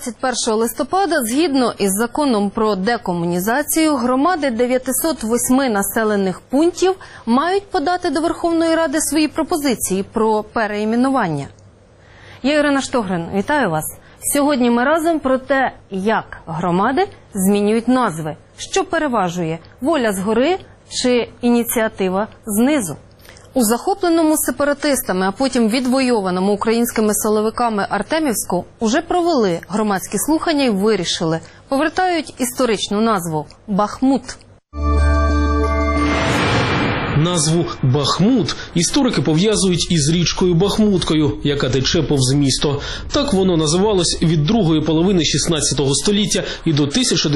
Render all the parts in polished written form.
21 листопада, згідно із законом про декомунізацію, громади 908 населених пунктів мають подати до Верховної Ради свої пропозиції про переіменування. Я Ірина Штогрин, вітаю вас. Сьогодні ми разом про те, як громади змінюють назви, що переважує – воля згори чи ініціатива знизу. У захопленому сепаратистами, а потім відвойованому українськими силовиками Артемівську уже провели громадські слухання і вирішили – повертають історичну назву – Бахмут. Назву «Бахмут» історики пов'язують із річкою Бахмуткою, яка тече повз місто. Так воно називалось від другої половини 16 століття і до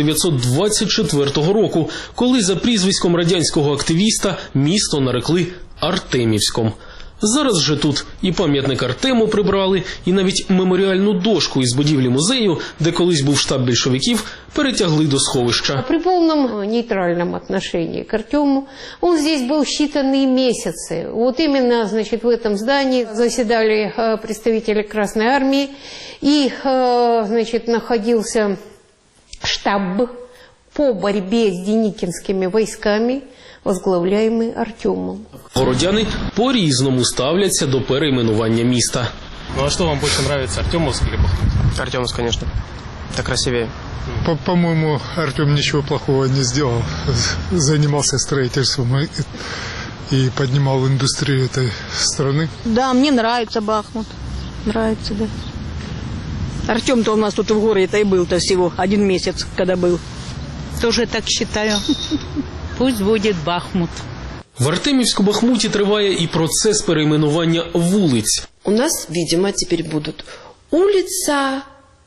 1924 року, коли за прізвиськом радянського активіста місто нарекли Артемівськом. Зараз же тут і пам'ятник Артему прибрали, і навіть меморіальну дошку із будівлі музею, де колись був штаб більшовиків, перетягли до сховища. При полном нейтральном отношении к Артему он здесь был считанные месяцы. Вот именно, значит, в этом здании заседали представители Красной Армии, и, значит, находился штаб по борьбе с деникинскими войсками, возглавляемый Артемом. Городяни по-різному ставляться до перейменування міста. Ну а что вам больше нравится, Артемовск или Бахмут? Артемовск, конечно. Так красивее. По-моему, Артем ничего плохого не сделал. Занимался строительством и поднимал индустрию этой страны. Да, мне нравится Бахмут. Нравится, да. Артем-то у нас тут в городе-то и был-то всего 1 месяц, когда был. Тоже так считаю. Пусть будет Бахмут. В Артемівську-Бахмуті триває і процес перейменування вулиць. У нас, видимо, теперь будут улица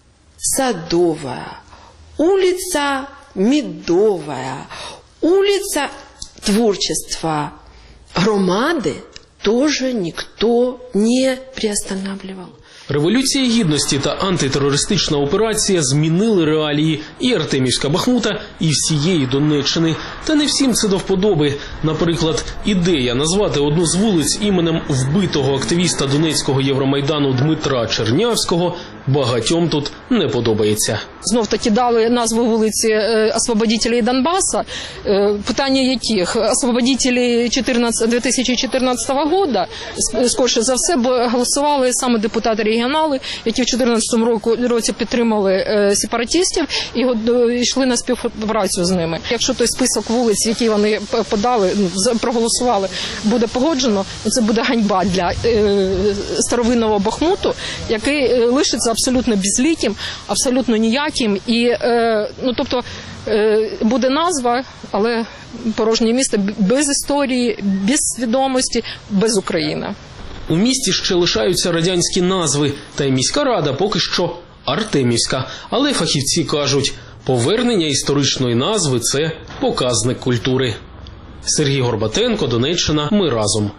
Садовая, улица Медовая, улица Творчества. Громады тоже никто не приостанавливал. Революція Гідності та антитерористична операція змінили реалії і Артемівська Бахмута, і всієї Донеччини. Та не всім це до вподоби. Наприклад, ідея назвати одну з вулиць іменем вбитого активіста Донецького Євромайдану Дмитра Чернявського багатьом тут не подобається. Знов-таки дали назву вулиці освободителів Донбаса. Питання яких? Освободителі 2014 року, скоріше за все, голосували саме депутати регіонали, які в 2014 році підтримали сепаратистів і йшли на співпрацю з ними. Якщо той список вулиць, які вони подали, проголосували, буде погоджено, це буде ганьба для старовинного Бахмуту, який лишиться абсолютно безликим, абсолютно ніяким. І, тобто, буде назва, але порожнє місто без історії, без свідомості, без України. У місті ще лишаються радянські назви, та й міська рада поки що Артемівська. Але фахівці кажуть, повернення історичної назви – це показник культури. Сергій Горбатенко, Донеччина, ми разом.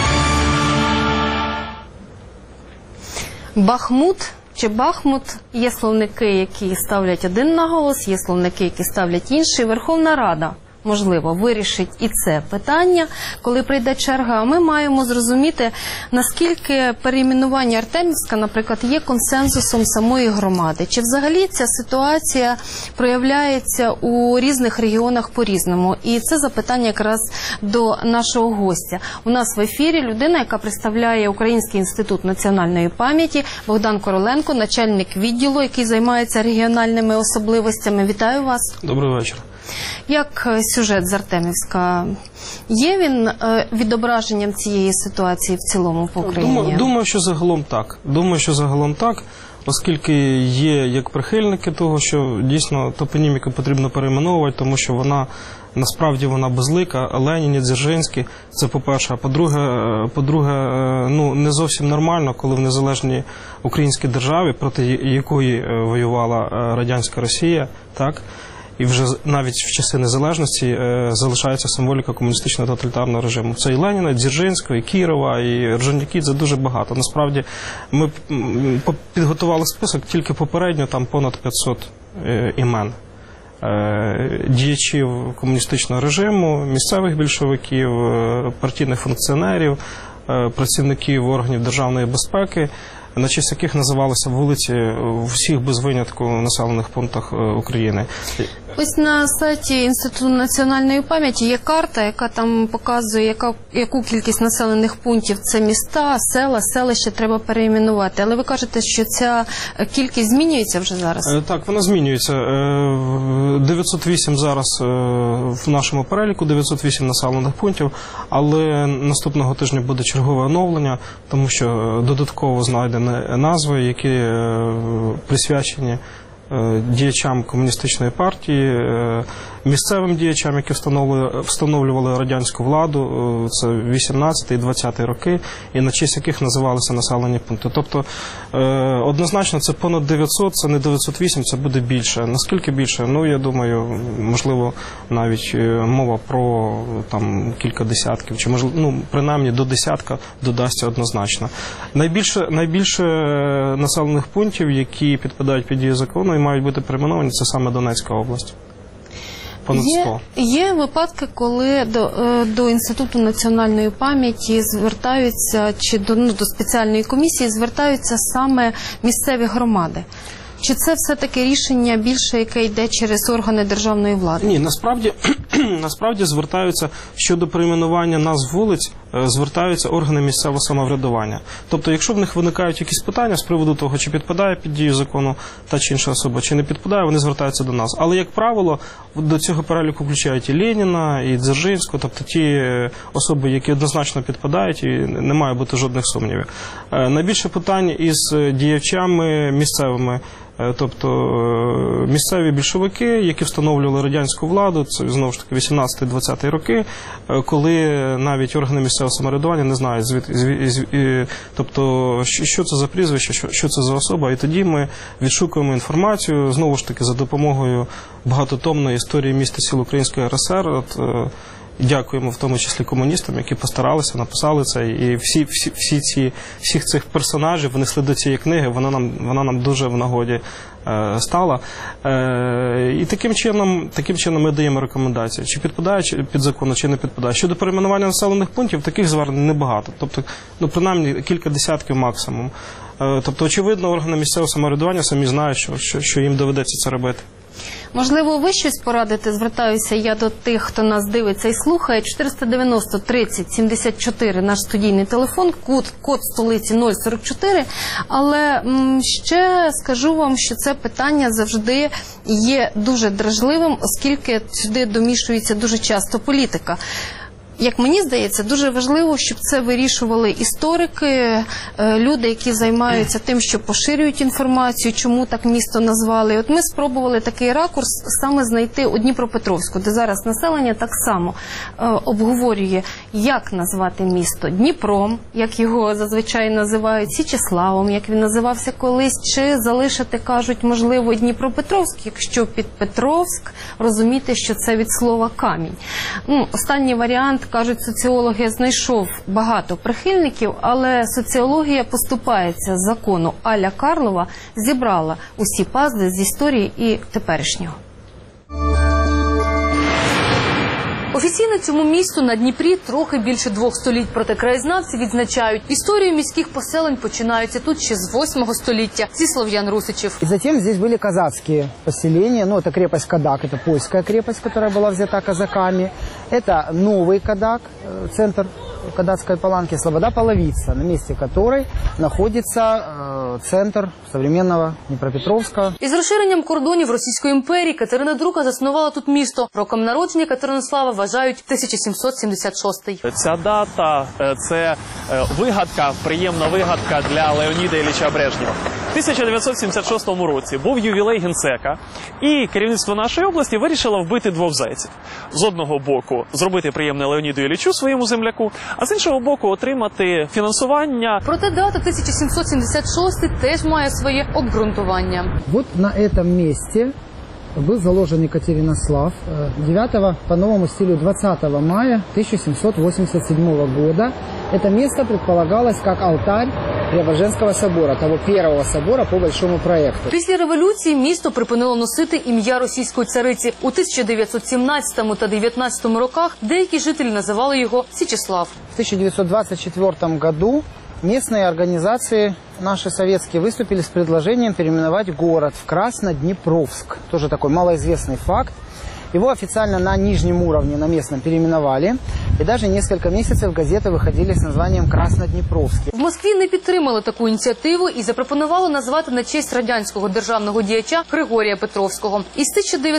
Бахмут чи Бахмут – є словники, які ставлять один наголос, є словники, які ставлять інший. Верховна Рада, можливо, вирішить і це питання, коли прийде черга. А ми маємо зрозуміти, наскільки перейменування Артемівська, наприклад, є консенсусом самої громади. Чи взагалі ця ситуація проявляється у різних регіонах по-різному? І це запитання якраз до нашого гостя. У нас в ефірі людина, яка представляє Український інститут національної пам'яті, Богдан Короленко, начальник відділу, який займається регіональними особливостями. Вітаю вас. Добрий вечір. Як сюжет з Артемівська? Є він відображенням цієї ситуації в цілому по Україні? Думаю, що загалом так. Оскільки є як прихильники того, що дійсно топоніміку потрібно перейменовувати, тому що насправді вона безлика, Ленін, Дзержинський, це по-перше. А по-друге, не зовсім нормально, коли в незалежній українській державі, проти якої воювала радянська Росія, так, і вже навіть в часи незалежності залишається символіка комуністичного тоталітарного режиму. Це і Леніна, і Дзержинського, і Кірова, і Орджонікідзе, дуже багато. Насправді, ми підготували список тільки попередньо, там понад 500 імен діячів комуністичного режиму, місцевих більшовиків, партійних функціонерів, працівників органів державної безпеки, на честь яких називалися вулиці в усіх без винятку населених пунктах України. Ось на сайті Інституту національної пам'яті є карта, яка там показує, яку кількість населених пунктів це міста, села, селища треба перейменувати. Але ви кажете, що ця кількість змінюється вже зараз? Так, вона змінюється. 908 зараз в нашому переліку, 908 населених пунктів, але наступного тижня буде чергове оновлення, тому що додатково знайдені назви, які присвячені діячам комуністичної партії, місцевим діячам, які встановлювали радянську владу, це 18 і 20 роки, і на честь яких називалися населені пункти. Тобто, однозначно, це понад 900, це не 908, це буде більше. Наскільки більше? Ну, я думаю, можливо, навіть мова про кілька десятків, чи, можливо, принаймні до десятка додасться однозначно. Найбільше населених пунктів, які підпадають під дію закону і мають бути перейменовані, це саме Донецька область. Є випадки, коли до Інституту національної пам'яті звертаються, чи до спеціальної комісії звертаються саме місцеві громади. Чи це все-таки рішення більше, яке йде через органи державної влади? Ні, насправді звертаються щодо перейменування назв вулиць, звертаються органи місцевого самоврядування. Тобто, якщо в них виникають якісь питання з приводу того, чи підпадає під дію закону та чи інша особа, чи не підпадає, вони звертаються до нас. Але, як правило, до цього переліку включають і Леніна, і Дзержинського, тобто ті особи, які однозначно підпадають, і не має бути жодних сумнівів. Найбільше питань із діячами місцевими, тобто місцеві більшовики, які встановлювали радянську владу, це знову ж таки 18-20 роки, коли навіть органи місцевого самоврядування не знають, тобто, що це за прізвище, що це за особа, і тоді ми відшукуємо інформацію, знову ж таки, за допомогою багатотомної історії міста сіл Української РСР. Дякуємо в тому числі комуністам, які постаралися, написали це, і всіх цих персонажів внесли до цієї книги, вона нам дуже в нагоді стала. І таким чином ми даємо рекомендації, чи підпадає під закон, чи не підпадає. Щодо перейменування населених пунктів, таких звернень небагато, тобто, принаймні, кілька десятків максимум. Тобто, очевидно, органи місцевого самоврядування самі знають, що їм доведеться це робити. Можливо, ви щось порадите? Звертаюся я до тих, хто нас дивиться і слухає. 490 30 74 наш студійний телефон, код столиці 044. Але ще скажу вам, що це питання завжди є дуже дражливим, оскільки сюди домішується дуже часто політика. Як мені здається, дуже важливо, щоб це вирішували історики, люди, які займаються тим, що поширюють інформацію, чому так місто назвали. От ми спробували такий ракурс саме знайти у Дніпропетровську, де зараз населення так само обговорює, як назвати місто Дніпром, як його зазвичай називають, Січеславом, як він називався колись, чи залишити, кажуть, можливо, Дніпропетровськ, якщо під Петровськ розуміти, що це від слова камінь. Останній варіант, кажуть соціологи, знайшов багато прихильників, але соціологія поступається закону а-ля Карлова, зібрала усі пазли з історії і теперішнього. Офіційно цьому місту на Дніпрі трохи більше 2 століть, проте краєзнавці відзначають, історію міських поселень починаються тут ще з 8 століття, зі слов'ян-русичів. И затем здесь были казацкие поселения, это крепость Кадак, это польская крепость, которая была взята казаками, это новый Кадак, центр Кадацкой Паланки, Слобода-Половица, на месте которой находится центр современного Дніпропетровська. Із розширенням кордонів Російської імперії Катерина II заснувала тут місто. Роком народження Катеринослава вважають 1776. Ця дата – це вигадка, приємна вигадка для Леоніда Ілліча Брежнєва. В 1976 році був ювілей генсека, і керівництво нашої області вирішило вбити 2 зайців. З одного боку – зробити приємне Леоніду Іллічу, своєму земляку, а з іншого боку – отримати фінансування. Проте дата 1776 теж має своє обґрунтування. Вот на этом месте был заложен Екатеринослав 9 по новому стилю 20 мая 1787 года. Это место предполагалось как алтарь Преображенского собора, того первого собора по большому проекту. Після революції місто припинило носити ім'я російської цариці. У 1917 та 19 роках деякі жителі називали його Січеслав. В 1924 году местные организации наши советские выступили с предложением переименовать город в Красноднепровск. Тоже такой малоизвестный факт. Его официально на нижнем уровне, на местном, переименовали. И даже несколько месяцев газеты выходили с названием Красноднепровский. В Москві не підтримали таку ініціативу і запропонували назвати на честь радянського державного діяча Григорія Петровського. Із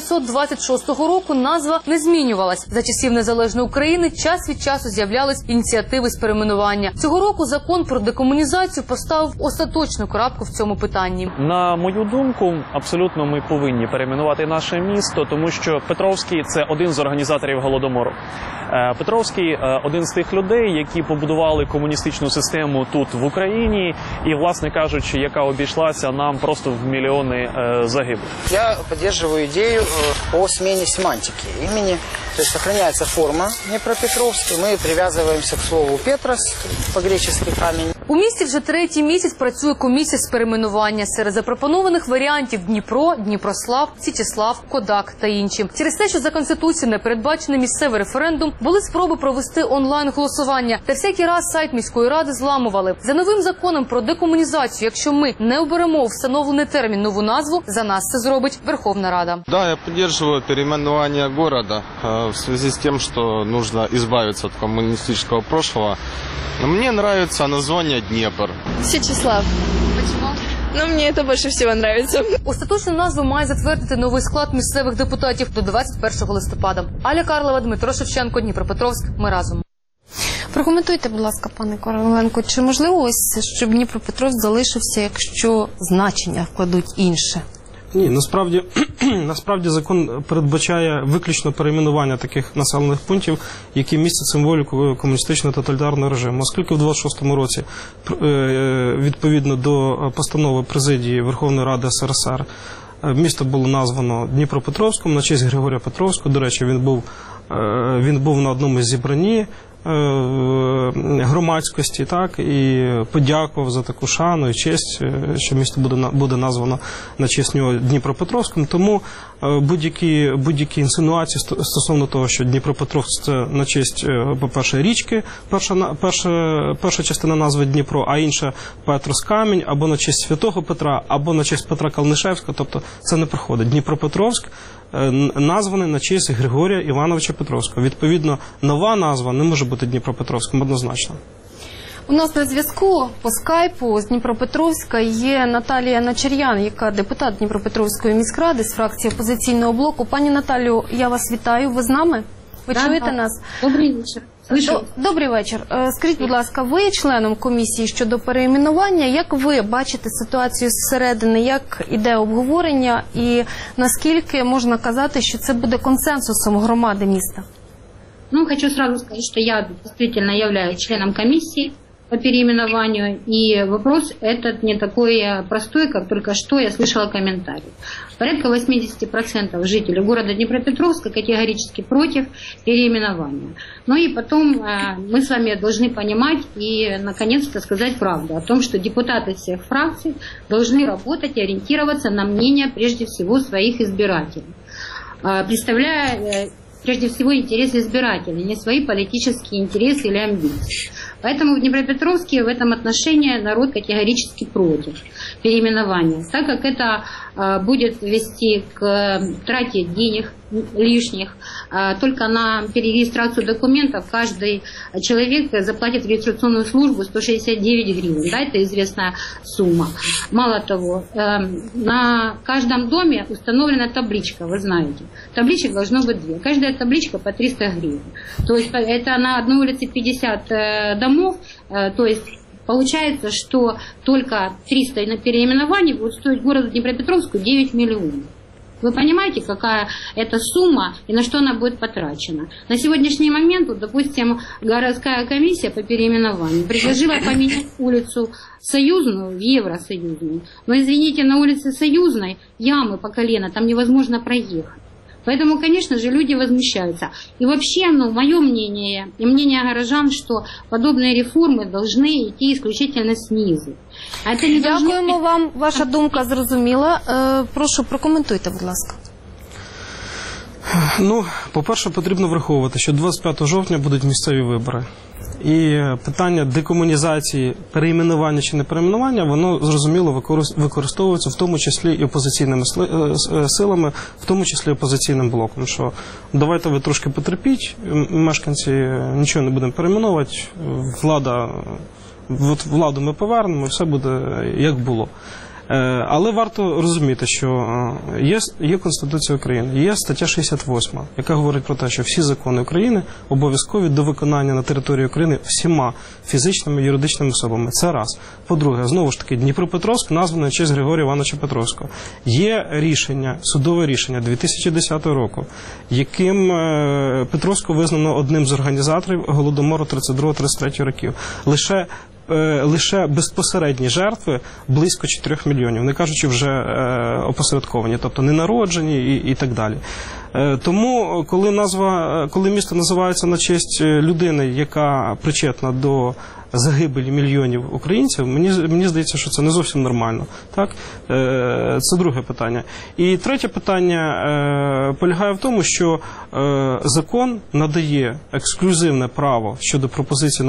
1926 року назва не змінювалась. За часів незалежної України час від часу з'являлись ініціативи з перейменування. Цього року закон про декомунізацію поставив остаточну крапку в цьому питанні. На мою думку, абсолютно ми повинні перейменувати наше місто, тому що Петровський – це один з організаторів Голодомору. Петровський – один з тих людей, які побудували комуністичну систему тут, в Україні, і, власне кажучи, яка обійшлася нам просто в мільйони загиблих. Я підтримую ідею по зміні семантики імені. Тобто, сохраняється форма Дніпропетровський, ми прив'язуємося к слову Петрос, по-гречески камінь. У місті вже третій місяць працює комісія з перейменування. Серед запропонованих варіантів Дніпро, Дніпрослав, Січеслав, Кодак та інші. Через те, що за Конституцією не передбачений місцевий референдум, були спроби провести онлайн-голосування. Та всякий раз сайт міської ради зламували. За новим законом про декомунізацію, якщо ми не оберемо у встановлений термін нову назву, за нас це зробить Верховна Рада. Да, я підтримую перейменування міста в зв'язку з тим, що потрібно избавиться від комуністичного прошлого. Мне нравится название Днепр. Сечеслав. Почему? Ну, мне это больше всего нравится. Остаточну назву має затвердити новий склад місцевих депутатів до 21 листопада. Аля Карлова, Дмитро Шевченко, Дніпропетровськ. Ми разом. Прокоментуйте, будь ласка, пане Короленко, чи можливо ось, щоб Дніпропетровськ залишився, якщо значення вкладуть інше? Ні, насправді закон передбачає виключно перейменування таких населених пунктів, які містять символіку комуністичного тоталітарного режиму. Оскільки в 26-му році, відповідно до постанови президії Верховної Ради СРСР, місто було названо Дніпропетровськом на честь Григорія Петровського. До речі, він був на одному з зібранні громадськості, так, і подякував за таку шану і честь, що місто буде названо на честь нього Дніпропетровським. Тому будь-які інсинуації стосовно того, що Дніпропетровськ – це на честь, по-перше, річки, перша частина назви Дніпро, а інша Петрос-Камінь, або на честь Святого Петра, або на честь Петра Калнишевського, тобто це не проходить. Дніпропетровськ названий на честь Григорія Івановича Петровського. Відповідно, нова назва не може бути Дніпропетровським однозначно. У нас на зв'язку по скайпу з Дніпропетровська є Наталія Начер'ян, яка депутат Дніпропетровської міськради з фракції «Опозиційного блоку». Пані Наталію, я вас вітаю. Ви з нами? Ви чуєте нас? Добрий вечір. Добрий вечір. Скажіть, будь ласка, ви є членом комісії щодо перейменування. Як ви бачите ситуацію зсередини, як іде обговорення і наскільки можна казати, що це буде консенсусом громади міста? Ну, хочу сразу сказать, что я действительно являюсь членом комиссии по переименованию, и вопрос этот не такой простой, как только что я слышала комментарий. Порядка 80% жителей города Днепропетровска категорически против переименования. Ну и потом мы с вами должны понимать и наконец-то сказать правду о том, что депутаты всех фракций должны работать и ориентироваться на мнение прежде всего своих избирателей, представляя прежде всего интересы избирателей, не свои политические интересы или амбиции. Поэтому в Днепропетровске в этом отношении народ категорически против переименования, так как это будет вести к трате денег лишних. Только на перерегистрацию документов каждый человек заплатит в регистрационную службу 169 гривен. Да, это известная сумма. Мало того, на каждом доме установлена табличка, вы знаете. Табличек должно быть 2. Каждая табличка по 300 гривен. То есть это на одной улице 50 домов, то есть получается, что только 300 на переименование будет стоить городу Днепропетровску 9 миллионов. Вы понимаете, какая это сумма и на что она будет потрачена? На сегодняшний момент, вот, допустим, городская комиссия по переименованию предложила поменять улицу Союзную в Евросоюзную. Но, извините, на улице Союзной ямы по колено, там невозможно проехать. Поэтому, конечно же, люди возмущаются. И вообще, мое мнение и мнение горожан, что подобные реформы должны идти исключительно снизу. Дякуємо вам. Ваша думка зрозуміла. Прошу, прокоментуйте, будь ласка. Ну, по-перше, потрібно враховувати, що 25 жовтня будуть місцеві вибори. І питання декомунізації, перейменування чи не перейменування, воно, зрозуміло, використовується в тому числі і опозиційними силами, в тому числі опозиційним блоком. Що давайте ви трошки потерпіть, мешканці, нічого не будемо перейменувати, владу ми повернемо, і все буде як було. Але варто розуміти, що є Конституція України, є стаття 68, яка говорить про те, що всі закони України обов'язкові до виконання на території України всіма фізичними і юридичними особами. Це раз. По-друге, знову ж таки, Дніпропетровськ названо на честь Григорія Івановича Петровського. Є рішення, судове рішення 2010 року, яким Петровського визнано одним з організаторів Голодомору 32-33 років. Лише безпосередні жертви близько 4 мільйонів, не кажучи вже опосередковані, тобто ненароджені і так далі. Тому, коли місто називається на честь людини, яка причетна до загибелі мільйонів українців, мені здається, що це не зовсім нормально. Так? Це друге питання. І третє питання полягає в тому, що закон надає ексклюзивне право щодо пропозиції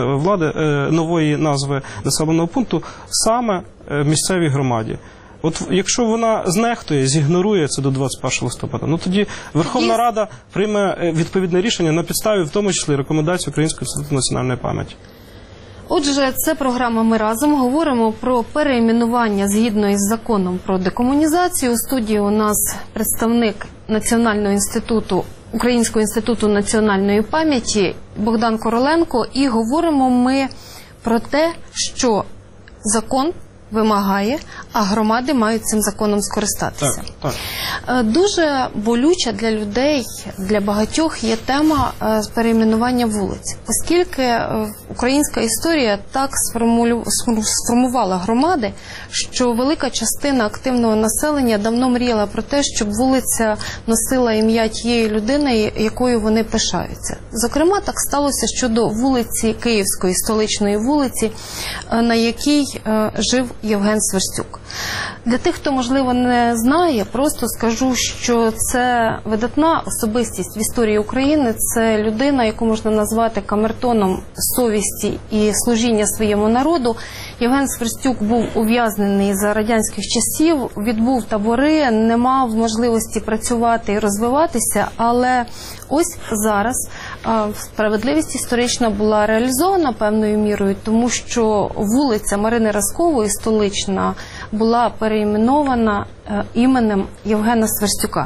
нової назви населеного пункту саме місцевій громаді. От якщо вона знехтує, зігнорує це до 21 листопада, ну тоді Верховна Рада прийме відповідне рішення на підставі, в тому числі, рекомендацій Українського інституту національної пам'яті. Отже, це програма «Ми разом». Говоримо про перейменування згідно із законом про декомунізацію. У студії у нас представник Національного інституту, Українського інституту національної пам'яті Богдан Короленко. І говоримо ми про те, що закон вимагає, а громади мають цим законом скористатися. Так. Дуже болюча для людей, для багатьох є тема перейменування вулиць, оскільки українська історія так сформувала громади, що велика частина активного населення давно мріяла про те, щоб вулиця носила ім'я тієї людини, якою вони пишаються. Зокрема, так сталося щодо вулиці Київської, столичної вулиці, на якій жив Євген Сверстюк. Для тих, хто, можливо, не знає, просто скажу, що це видатна особистість в історії України, це людина, яку можна назвати камертоном совісті і служіння своєму народу. Євген Сверстюк був ув'язнений за радянських часів, відбув табори, не мав можливості працювати і розвиватися, але ось зараз справедливість історична була реалізована певною мірою, тому що вулиця Марини Разкової, столична, була перейменована іменем Євгена Сверстюка.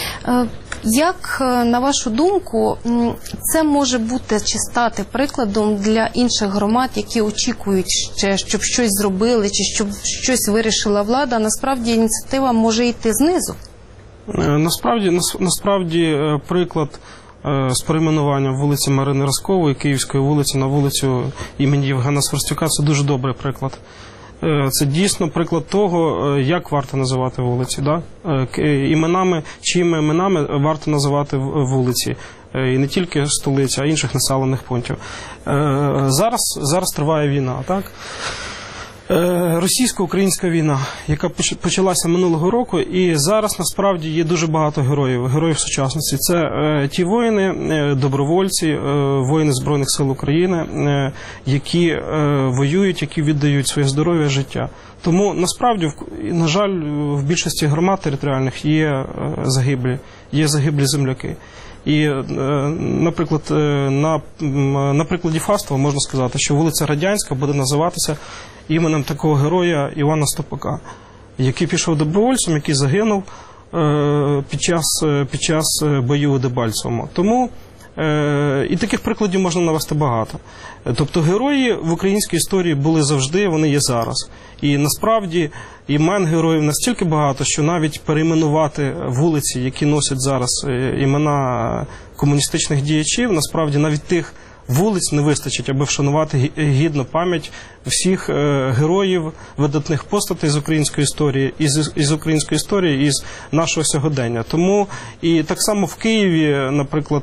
Як, на вашу думку, це може бути чи стати прикладом для інших громад, які очікують ще, щоб щось зробили, чи щоб щось вирішила влада? Насправді ініціатива може йти знизу. Насправді приклад з перейменуванням вулиці Марини Разкової, Київської вулиці на вулицю імені Євгена Сверстюка – це дуже добрий приклад. Це дійсно приклад того, як варто називати вулиці. Да? Чиїми іменами варто називати вулиці. І не тільки столиці, а й інших населених пунктів. Зараз триває війна, так? Російсько-українська війна, яка почалася минулого року, і зараз насправді є дуже багато героїв сучасності. Це ті воїни, добровольці, воїни Збройних сил України, які воюють, які віддають своє здоров'я, життя. Тому насправді, на жаль, в більшості громад територіальних є загиблі земляки. І, наприклад, на прикладі Фастова можна сказати, що вулиця Радянська буде називатися іменем такого героя Івана Стопака, який пішов добровольцем, який загинув під час бою у Дебальцевому. Тому і таких прикладів можна навести багато. Тобто герої в українській історії були завжди, вони є зараз. І насправді імен героїв настільки багато, що навіть перейменувати вулиці, які носять зараз імена комуністичних діячів, насправді навіть тих вулиць не вистачить, аби вшанувати гідну пам'ять всіх героїв, видатних постатей з української історії, із української історії, із нашого сьогодення. Тому і так само в Києві, наприклад,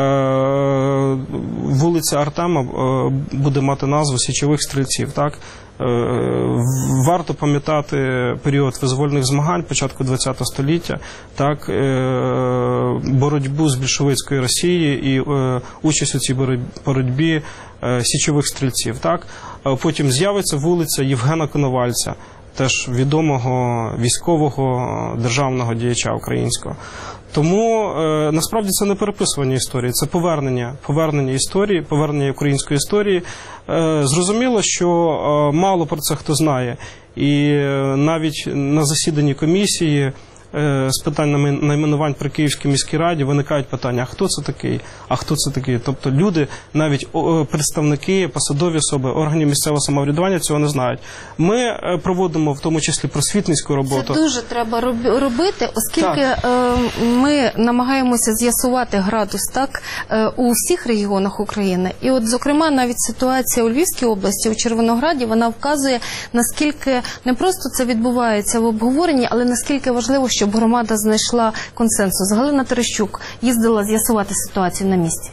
вулиця Артема буде мати назву Січових стрільців. Так? Варто пам'ятати період визвольних змагань початку ХХ століття, так, боротьбу з більшовицькою Росією і участь у цій боротьбі січових стрільців. Так. Потім з'явиться вулиця Євгена Коновальця, теж відомого військового державного діяча українського. Тому насправді це не переписування історії, це повернення історії, повернення української історії. Зрозуміло, що мало про це хто знає. І навіть на засіданні комісії з питань найменувань при Київській міській раді виникають питання, а хто це такий, а хто це такий. Тобто люди, навіть представники, посадові особи, органів місцевого самоврядування цього не знають. Ми проводимо в тому числі просвітницьку роботу. Це дуже треба робити, оскільки ми намагаємося з'ясувати градус так у всіх регіонах України. І от, зокрема, навіть ситуація у Львівській області, у Червонограді, вона вказує, наскільки не просто це відбувається в обговоренні, але наскільки важливо, щоб громада знайшла консенсус. Галина Терещук їздила з'ясувати ситуацію на місці.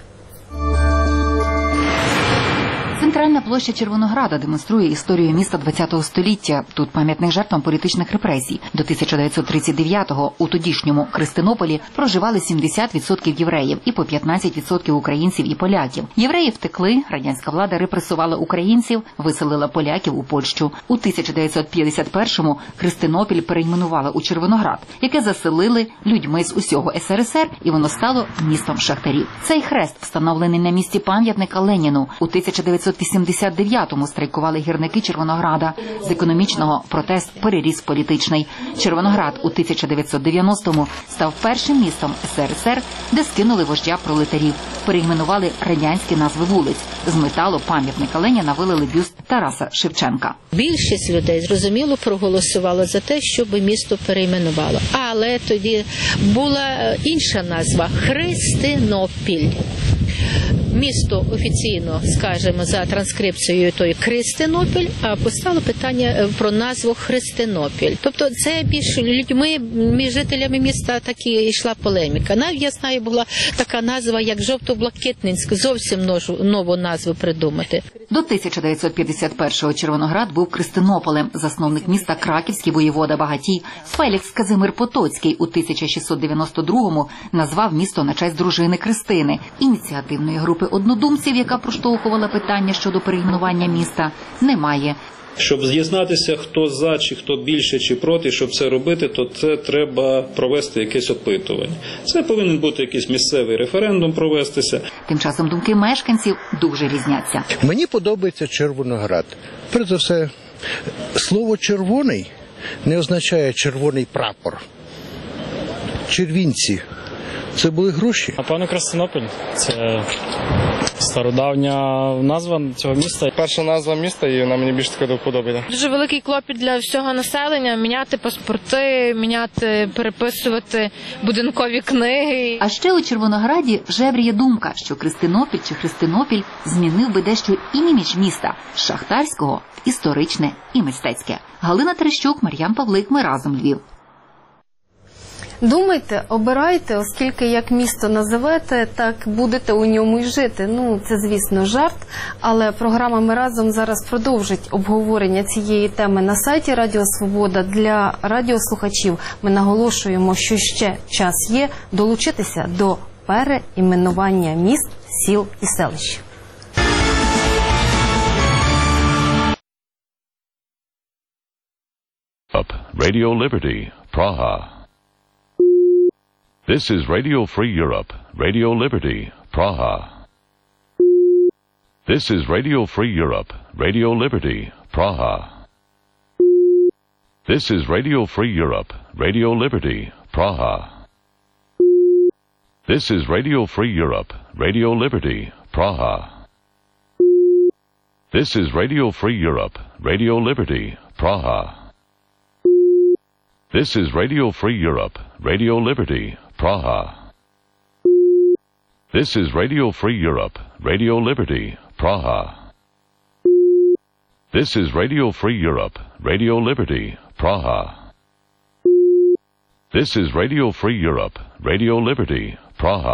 Центральна площа Червонограда демонструє історію міста ХХ століття. Тут пам'ятник жертвам політичних репресій. До 1939-го у тодішньому Христинополі проживали 70% євреїв і по 15% українців і поляків. Євреї втекли, радянська влада репресувала українців, виселила поляків у Польщу. У 1951-му Христинопіль перейменували у Червоноград, яке заселили людьми з усього СРСР, і воно стало містом шахтарів. Цей хрест встановлений на місці пам'ятника Леніну. У 1989-му страйкували гірники Червонограда. З економічного протест переріс політичний. Червоноград у 1990-му став першим містом СРСР, де скинули вождя пролетарів. Перейменували радянські назви вулиць. З металу пам'ятника Леніна вилили бюст Тараса Шевченка. Більшість людей, зрозуміло, проголосувала за те, щоб місто перейменувало. Але тоді була інша назва – Христинопіль. Місто офіційно, скажімо, за транскрипцією той Христинопіль, а постало питання про назву Христинопіль. Тобто це більш людьми, між жителями міста такі йшла полеміка. Навіть, я знаю, була така назва, як Жовто-Блакитненськ, зовсім нову назву придумати. До 1951-го Червоноград був Христинополем. Засновник міста краківський воєвода Багатій Фелікс Казимир Потоцький у 1692-му назвав місто на честь дружини Христини. Ініціативної групи однодумців, яка проштовхувала питання щодо перейменування міста, немає. Щоб з'яснатися, хто за, чи хто більше, чи проти, щоб це робити, то це треба провести якесь опитування. Це повинен бути якийсь місцевий референдум провестися. Тим часом думки мешканців дуже різняться. Мені подобається Червоноград. Перш за все, слово «червоний» не означає червоний прапор. Червінці – це були гроші. Напевно, Христинопіль – це стародавня назва цього міста. Перша назва міста, і вона мені більше така подобається. Дуже великий клопіт для всього населення – міняти паспорти, переписувати будинкові книги. А ще у Червонограді жевріє думка, що Христинопіль чи Христинопіль змінив би дещо імідж міста – з шахтарського, історичне і мистецьке. Галина Терещук, Мар'ян Павлик, ми разом, Львів. Думайте, обирайте, оскільки як місто називете, так будете у ньому й жити. Ну, це, звісно, жарт, але програма «Ми разом» зараз продовжить обговорення цієї теми на сайті Радіо Свобода. Для радіослухачів ми наголошуємо, що ще час є долучитися до переіменування міст, сіл і селищ. Radio Liberty, Praha. This is Radio Free Europe, Radio Liberty, Praha. This is Radio Free Europe, Radio Liberty, Praha. This is Radio Free Europe, Radio Liberty, Praha. This is Radio Free Europe, Radio Liberty, Praha. This is Radio Free Europe, Radio Liberty, Praha. This is Radio Free Europe, Radio Liberty, Praha. This is Radio Free Europe, Radio Liberty, Praha. This is Radio Free Europe, Radio Liberty, Praha. This is Radio Free Europe, Radio Liberty, Praha.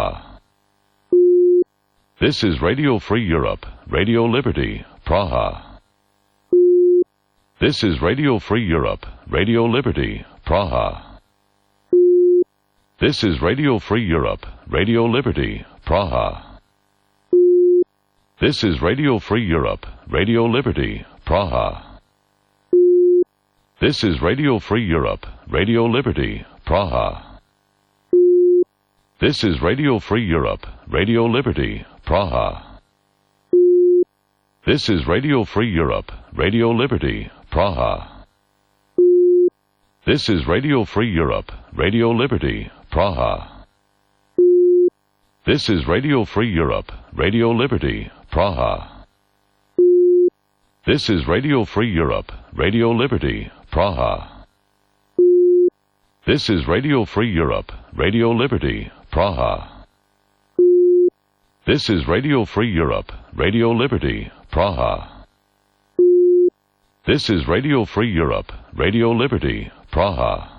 This is Radio Free Europe, Radio Liberty, Praha. This is Radio Free Europe, Radio Liberty, Praha. This is Radio Free Europe, Radio Liberty, Praha. This is Radio Free Europe, Radio Liberty, Praha. This is Radio Free Europe, Radio Liberty, Praha. This is Radio Free Europe, Radio Liberty, Praha. This is Radio Free Europe, Radio Liberty, Praha. This is Radio Free Europe, Radio Liberty, Praha. This is Radio Free Europe, Radio Liberty, Praha. This is Radio Free Europe, Radio Liberty, Praha. This is Radio Free Europe, Radio Liberty, Praha. This is Radio Free Europe, Radio Liberty, Praha. This is Radio Free Europe, Radio Liberty, Praha.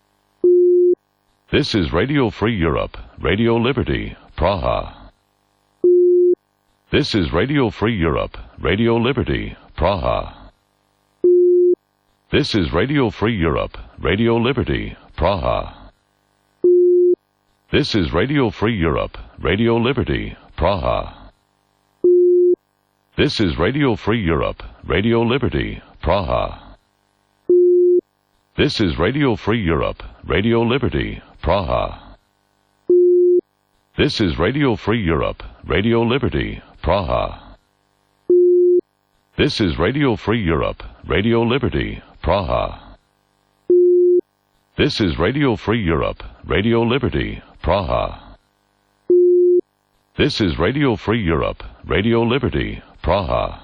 This is Radio Free Europe, Radio Liberty, Praha. This is Radio Free Europe, Radio Liberty, Praha. This is Radio Free Europe, Radio Liberty, Praha. This is Radio Free Europe, Radio Liberty, Praha. This is Radio Free Europe, Radio Liberty, Praha. This is Radio Free Europe, Radio Liberty, Praha. This is Radio Free Europe, Radio Liberty, Praha. This is Radio Free Europe, Radio Liberty, Praha. This is Radio Free Europe, Radio Liberty, Praha. This is Radio Free Europe, Radio Liberty, Praha.